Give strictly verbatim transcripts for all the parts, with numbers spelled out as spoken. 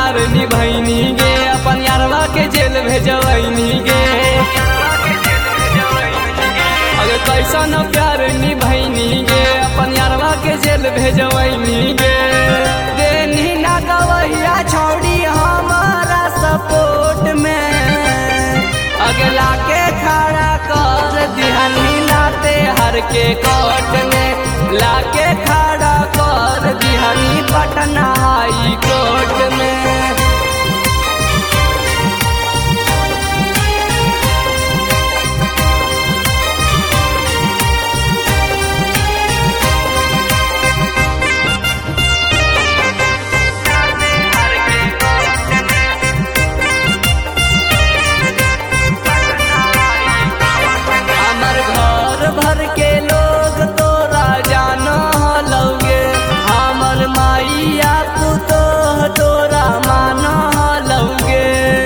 प्यार निभैनी गे, अपन यारवा के जेल भेजवैनी गे। अगे कैसन प्यार निभैनी गे, अपन यारवा के जेल भेजवैनी गे। देनी ना गवैया छौड़ी हमारा सपोर्ट में, अगला के खड़ा कर दिहनी लाते हर के कोर्ट में, लाके खड़ा कर दिहनी पटना हाई कोर्ट में। भर के लोग तोरा जानो लौगे, हमर माइया पुतो तोरा मानो लौगे।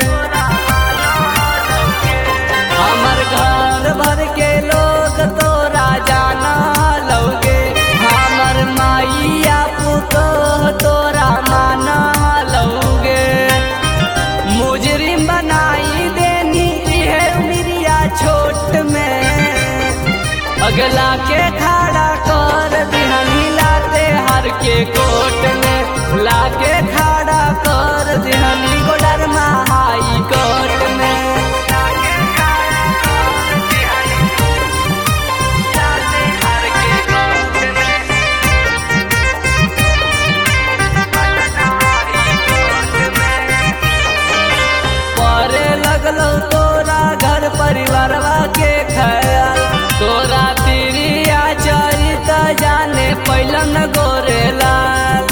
हमर घर भर के लोग तोरा जानो लौगे, हमर माइया पुतो तोरा मानो लौगे। मुजरिम बनाई देनी है मिरिया छोट में, अगला के खड़ा कर दिहनी लाते हर के कोर्ट में, लाके खड़ा कर दिहनी गोडरमा हाई कोर्ट में। परे लगलो तोरा घर परिवारवा के ख्याल, तोरा तिरिया चरित जाने पैलन गोरेलाल।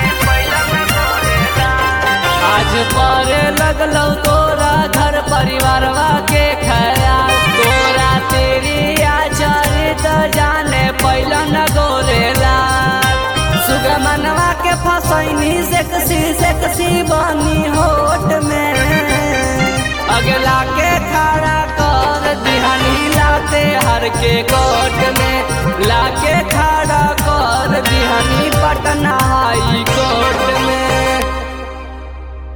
आज परे लगलो तोरा घर परिवारवा के ख्याल, तोरा तिरिया चरित जाने पैलन गोरेलाल। सुगमनवा के फसैनी सेक्सी सेक्सी बनी होट में, अगला के खड़ा कर दिहनी लाते हर के कोर्ट में, लाके खड़ा कर दिहनी पटना